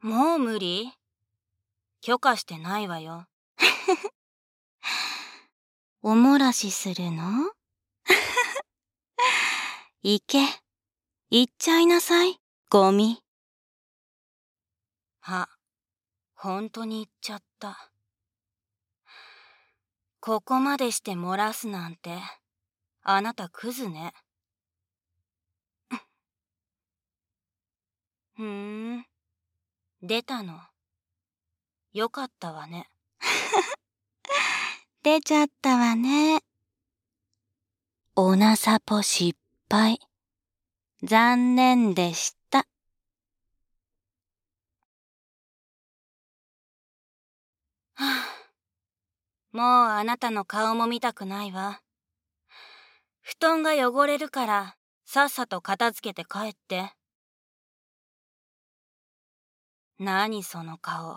もう無理？許可してないわよ。 お漏らしするの？行け。行っちゃいなさい、ゴミ。 ほんとに言っちゃった。ここまでして漏らすなんて、あなたクズね。出たの。よかったわね。 出ちゃったわね。おなさぽ失敗。残念でした。 もうあなたの顔も見たくないわ。布団が汚れるからさっさと片付けて帰って。何その顔。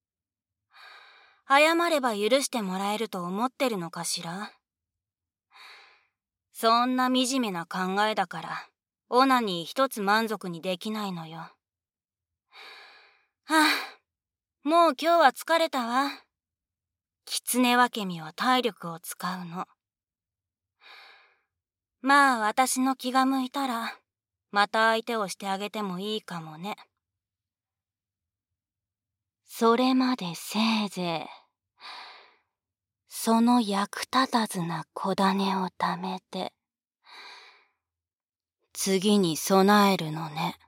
謝れば許してもらえると思ってるのかしら。そんな惨めな考えだからオナニー一つ満足にできないのよ。もう今日は疲れたわ。狐分け身は体力を使うの。まあ私の気が向いたらまた相手をしてあげてもいいかもね。 それまでせいぜいその役立たずな小種を貯めて次に備えるのね。